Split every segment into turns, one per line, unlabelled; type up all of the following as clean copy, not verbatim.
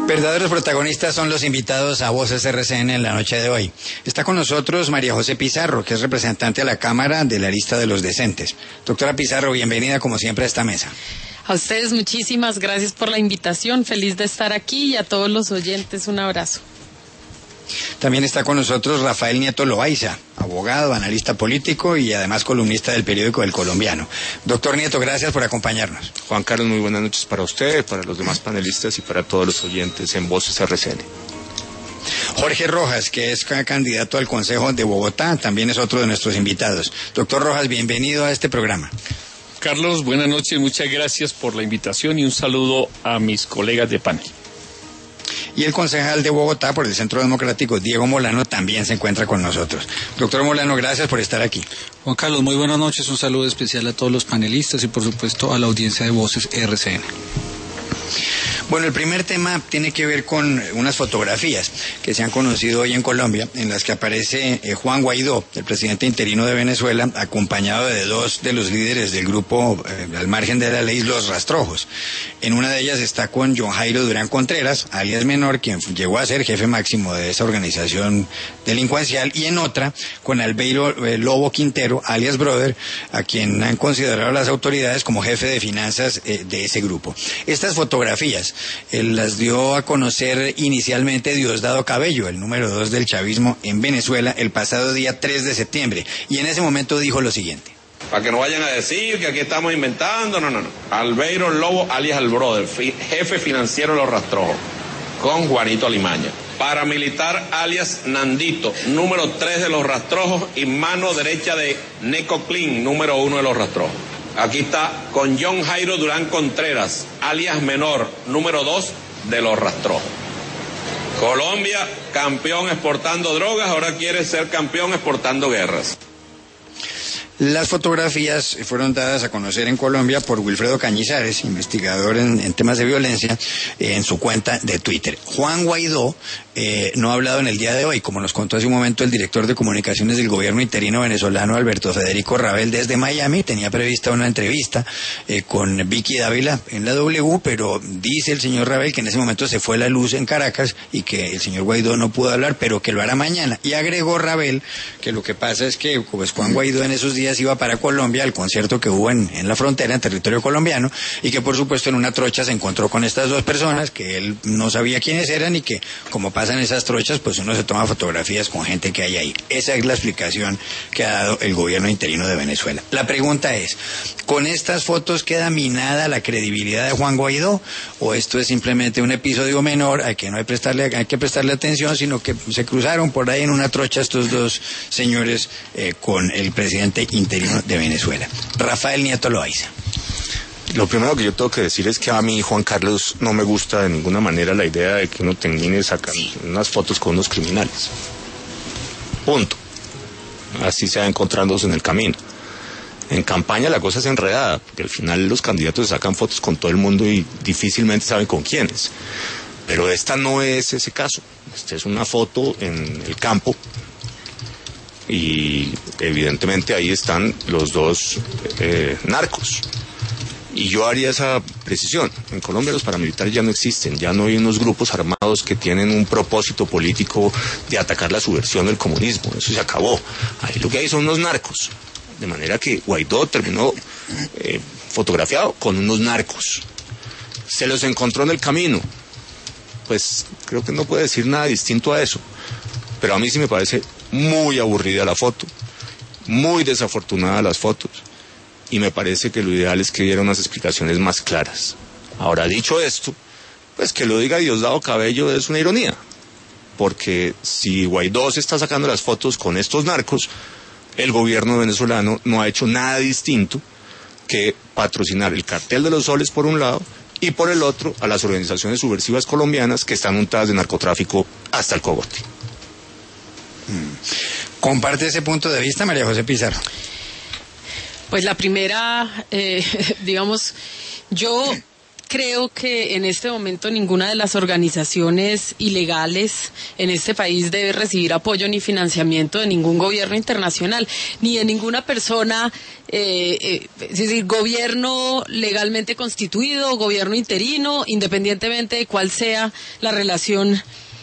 Verdaderos protagonistas son los invitados a Voces RCN en la noche de hoy. Está con nosotros María José Pizarro, que es representante a la Cámara de la lista de los decentes. Doctora Pizarro, bienvenida como siempre a esta mesa.
A ustedes muchísimas gracias por la invitación, feliz de estar aquí y a todos los oyentes un abrazo.
También está con nosotros Rafael Nieto Loaiza, abogado, analista político y además columnista del periódico El Colombiano. Doctor Nieto, gracias por acompañarnos.
Juan Carlos, muy buenas noches para usted, para los demás panelistas y para todos los oyentes en Voces RCN.
Jorge Rojas, que es candidato al Consejo de Bogotá, también es otro de nuestros invitados. Doctor Rojas, bienvenido a este programa.
Carlos, buenas noches, muchas gracias por la invitación y un saludo a mis colegas de panel.
Y el concejal de Bogotá por el Centro Democrático, Diego Molano, también se encuentra con nosotros. Doctor Molano, gracias por estar aquí.
Juan Carlos, muy buenas noches, un saludo especial a todos los panelistas y por supuesto a la audiencia de Voces RCN.
Bueno, el primer tema tiene que ver con unas fotografías que se han conocido hoy en Colombia, en las que aparece Juan Guaidó, el presidente interino de Venezuela, acompañado de dos de los líderes del grupo al margen de la ley, Los Rastrojos. En una de ellas está con John Jairo Durán Contreras, alias Menor, quien llegó a ser jefe máximo de esa organización delincuencial, y en otra con Albeiro Lobo Quintero, alias Brother, a quien han considerado las autoridades como jefe de finanzas de ese grupo. Estas fotografías las dio a conocer inicialmente Diosdado Cabello, el número 2 del chavismo en Venezuela, el pasado día 3 de septiembre, y en ese momento dijo lo siguiente.
Para que no vayan a decir que aquí estamos inventando, no. Albeiro Lobo, alias el Brother, jefe financiero de Los Rastrojos, con Juanito Alimaña. Paramilitar, alias Nandito, número 3 de Los Rastrojos y mano derecha de Neco Clean, número 1 de Los Rastrojos. Aquí está con John Jairo Durán Contreras, alias Menor, número 2 de Los Rastrojos. Colombia, campeón exportando drogas, ahora quiere ser campeón exportando guerras.
Las fotografías fueron dadas a conocer en Colombia por Wilfredo Cañizares, investigador en temas de violencia, en su cuenta de Twitter. Juan Guaidó no ha hablado en el día de hoy, como nos contó hace un momento el director de comunicaciones del gobierno interino venezolano, Alberto Federico Rabel, desde Miami. Tenía prevista una entrevista con Vicky Dávila en la W, pero dice el señor Rabel que en ese momento se fue la luz en Caracas y que el señor Guaidó no pudo hablar, pero que lo hará mañana. Y agregó Rabel que lo que pasa es que pues, Juan Guaidó en esos días iba para Colombia al concierto que hubo en la frontera, en territorio colombiano, y que por supuesto en una trocha se encontró con estas dos personas que él no sabía quiénes eran y que como pasan esas trochas pues uno se toma fotografías con gente que hay ahí. Esa es la explicación que ha dado el gobierno interino de Venezuela. La pregunta es, ¿con estas fotos queda minada la credibilidad de Juan Guaidó o esto es simplemente un episodio menor al que no hay que prestarle atención, sino que se cruzaron por ahí en una trocha estos dos señores con el presidente interino de Venezuela? Rafael Nieto Loaiza.
Lo primero que yo tengo que decir es que a mí, Juan Carlos, no me gusta de ninguna manera la idea de que uno termine sacando unas fotos con unos criminales. Punto. Así se va encontrándose en el camino. En campaña la cosa es enredada, porque al final los candidatos se sacan fotos con todo el mundo y difícilmente saben con quiénes. Pero esta no es ese caso. Esta es una foto en el campo y evidentemente ahí están los dos narcos. Y yo haría esa precisión. En Colombia los paramilitares ya no existen, ya no hay unos grupos armados que tienen un propósito político de atacar la subversión del comunismo. Eso se acabó. Ahí lo que hay son unos narcos. De manera que Guaidó terminó fotografiado con unos narcos. Se los encontró en el camino. Pues creo que no puede decir nada distinto a eso. Pero a mí sí me parece muy aburrida la foto, muy desafortunada las fotos. Y me parece que lo ideal es que diera unas explicaciones más claras. Ahora, dicho esto, pues que lo diga Diosdado Cabello es una ironía. Porque si Guaidó se está sacando las fotos con estos narcos, el gobierno venezolano no ha hecho nada distinto que patrocinar el cartel de los soles por un lado y por el otro a las organizaciones subversivas colombianas que están untadas de narcotráfico hasta el cogote.
¿Comparte ese punto de vista, María José Pizarro?
Pues la primera, digamos, yo creo que en este momento ninguna de las organizaciones ilegales en este país debe recibir apoyo ni financiamiento de ningún gobierno internacional, ni de ninguna persona, es decir, gobierno legalmente constituido, gobierno interino, independientemente de cuál sea la relación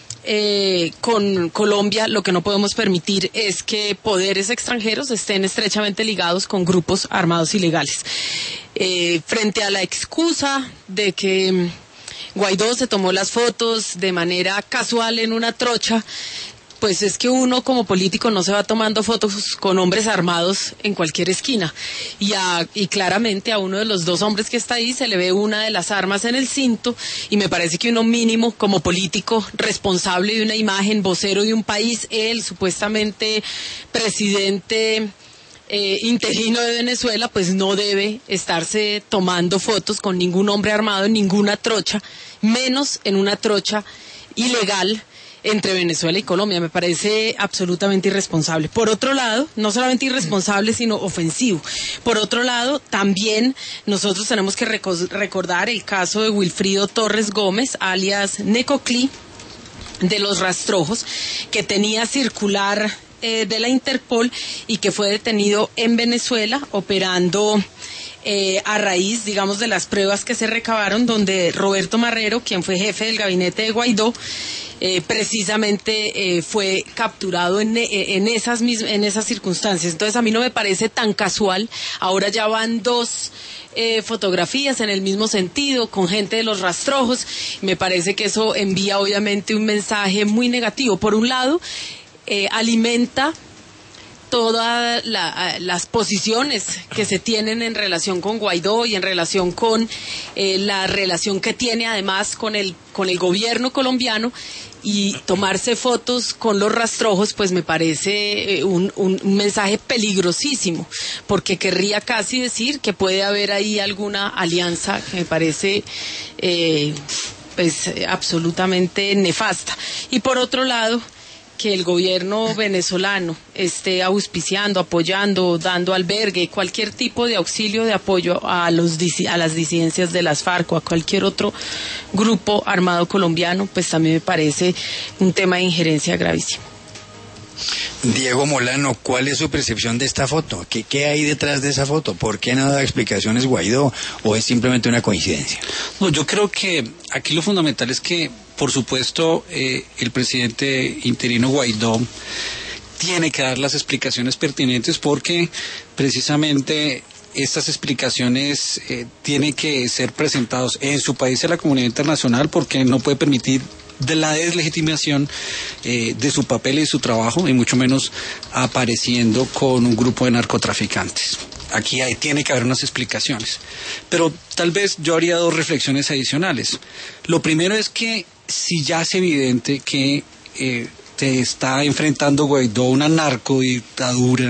con Colombia. Lo que no podemos permitir es que poderes extranjeros estén estrechamente ligados con grupos armados ilegales. Frente a la excusa de que Guaidó se tomó las fotos de manera casual en una trocha, pues es que uno como político no se va tomando fotos con hombres armados en cualquier esquina. Y claramente a uno de los dos hombres que está ahí se le ve una de las armas en el cinto, y me parece que uno mínimo como político responsable de una imagen, vocero de un país, él supuestamente presidente interino de Venezuela, pues no debe estarse tomando fotos con ningún hombre armado en ninguna trocha, menos en una trocha ilegal entre Venezuela y Colombia. Me parece absolutamente irresponsable. Por otro lado, no solamente irresponsable, sino ofensivo. Por otro lado, también nosotros tenemos que recordar el caso de Wilfrido Torres Gómez, alias Necoclí, de los Rastrojos, que tenía circular de la Interpol y que fue detenido en Venezuela operando a raíz, digamos, de las pruebas que se recabaron, donde Roberto Marrero, quien fue jefe del gabinete de Guaidó, precisamente fue capturado en esas circunstancias. Entonces a mí no me parece tan casual. Ahora ya van dos fotografías en el mismo sentido, con gente de los Rastrojos. Me parece que eso envía obviamente un mensaje muy negativo. Por un lado, alimenta todas las posiciones que se tienen en relación con Guaidó y en relación con la relación que tiene además con el gobierno colombiano, y tomarse fotos con los Rastrojos pues me parece un mensaje peligrosísimo, porque querría casi decir que puede haber ahí alguna alianza que me parece pues absolutamente nefasta. Y por otro lado, que el gobierno venezolano esté auspiciando, apoyando, dando albergue, cualquier tipo de auxilio, de apoyo a las disidencias de las FARC o a cualquier otro grupo armado colombiano, pues también me parece un tema de injerencia gravísimo.
Diego Molano, ¿cuál es su percepción de esta foto? ¿Qué hay detrás de esa foto? ¿Por qué no da explicaciones Guaidó? ¿O es simplemente una coincidencia?
No, yo creo que aquí lo fundamental es que, por supuesto, el presidente interino Guaidó tiene que dar las explicaciones pertinentes, porque precisamente estas explicaciones tienen que ser presentadas en su país a la comunidad internacional, porque no puede permitir de la deslegitimación de su papel y de su trabajo, y mucho menos apareciendo con un grupo de narcotraficantes. Aquí tiene que haber unas explicaciones. Pero tal vez yo haría dos reflexiones adicionales. Lo primero es que si ya es evidente que te está enfrentando Guaidó una narcodictadura,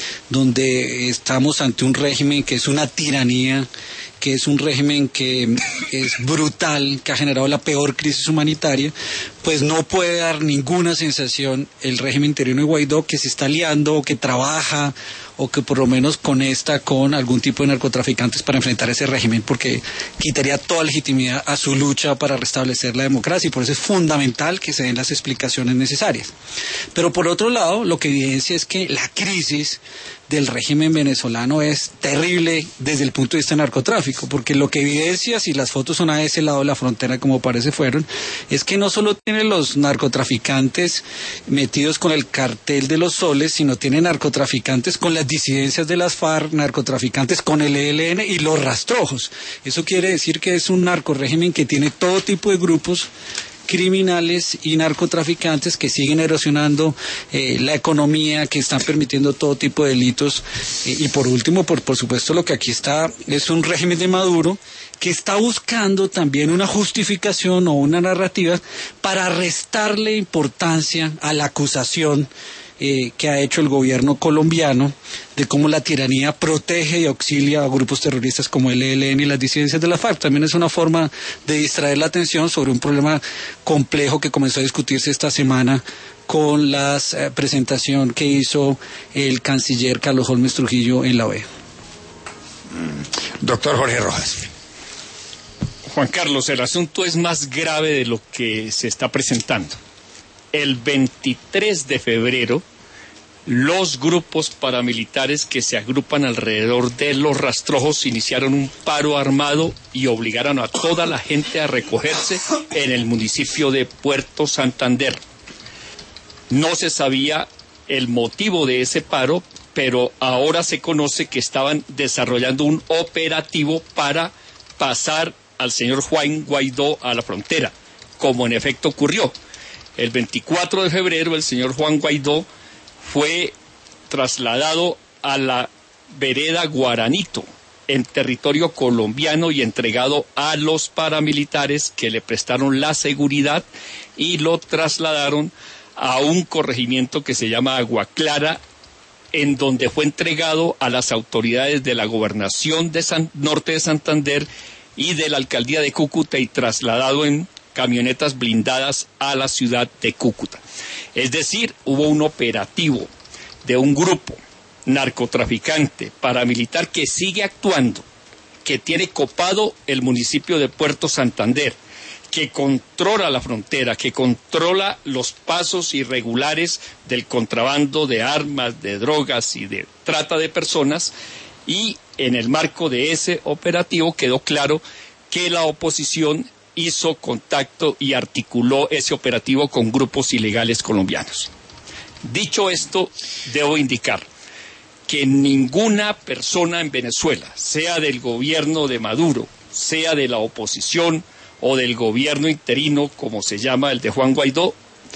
donde estamos ante un régimen que es una tiranía, que es un régimen que es brutal, que ha generado la peor crisis humanitaria, pues no puede dar ninguna sensación el régimen interino de Guaidó que se está aliando o que trabaja o que por lo menos conecta con algún tipo de narcotraficantes para enfrentar ese régimen, porque quitaría toda legitimidad a su lucha para restablecer la democracia, y por eso es fundamental que se den las explicaciones necesarias. Pero por otro lado, lo que evidencia es que la crisis del régimen venezolano es terrible desde el punto de vista del narcotráfico, porque lo que evidencia, si las fotos son a ese lado de la frontera como parece fueron, es que no solo tienen los narcotraficantes metidos con el cartel de los soles, sino tienen narcotraficantes con las disidencias de las FARC, narcotraficantes con el ELN y los Rastrojos. Eso quiere decir que es un narcorrégimen que tiene todo tipo de grupos criminales y narcotraficantes que siguen erosionando la economía, que están permitiendo todo tipo de delitos, y por último, por supuesto, lo que aquí está es un régimen de Maduro que está buscando también una justificación o una narrativa para restarle importancia a la acusación que ha hecho el gobierno colombiano de cómo la tiranía protege y auxilia a grupos terroristas como el ELN y las disidencias de la FARC. También es una forma de distraer la atención sobre un problema complejo que comenzó a discutirse esta semana con la presentación que hizo el canciller Carlos Holmes Trujillo en la OEA.
Doctor Jorge Rojas.
Juan Carlos, el asunto es más grave de lo que se está presentando. El 23 de febrero, los grupos paramilitares que se agrupan alrededor de los rastrojos iniciaron un paro armado y obligaron a toda la gente a recogerse en el municipio de Puerto Santander. No se sabía el motivo de ese paro, pero ahora se conoce que estaban desarrollando un operativo para pasar al señor Juan Guaidó a la frontera, como en efecto ocurrió. El 24 de febrero el señor Juan Guaidó fue trasladado a la vereda Guaranito, en territorio colombiano, y entregado a los paramilitares que le prestaron la seguridad y lo trasladaron a un corregimiento que se llama Agua Clara, en donde fue entregado a las autoridades de la gobernación de norte de Santander y de la alcaldía de Cúcuta y trasladado en camionetas blindadas a la ciudad de Cúcuta. Es decir, hubo un operativo de un grupo narcotraficante paramilitar que sigue actuando, que tiene copado el municipio de Puerto Santander, que controla la frontera, que controla los pasos irregulares del contrabando de armas, de drogas y de trata de personas, y en el marco de ese operativo quedó claro que la oposición hizo contacto y articuló ese operativo con grupos ilegales colombianos. Dicho esto, debo indicar que ninguna persona en Venezuela, sea del gobierno de Maduro, sea de la oposición o del gobierno interino, como se llama el de Juan Guaidó,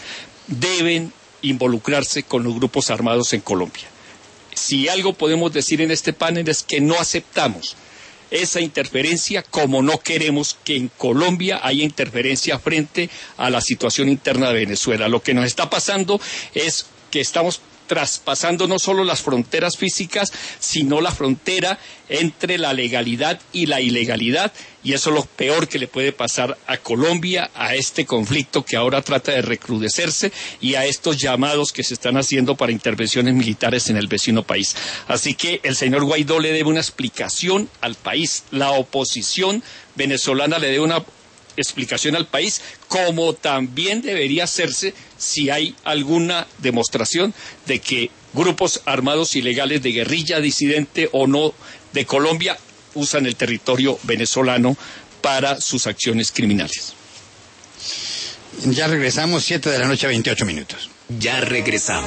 deben involucrarse con los grupos armados en Colombia. Si algo podemos decir en este panel es que no aceptamos esa interferencia, como no queremos que en Colombia haya interferencia frente a la situación interna de Venezuela. Lo que nos está pasando es que estamos traspasando no solo las fronteras físicas, sino la frontera entre la legalidad y la ilegalidad, y eso es lo peor que le puede pasar a Colombia, a este conflicto que ahora trata de recrudecerse y a estos llamados que se están haciendo para intervenciones militares en el vecino país. Así que el señor Guaidó le debe una explicación al país, la oposición venezolana le debe una explicación al país, como también debería hacerse si hay alguna demostración de que grupos armados ilegales de guerrilla disidente o no de Colombia usan el territorio venezolano para sus acciones criminales.
Ya regresamos, 7 de la noche, 28 minutos.
Ya regresamos.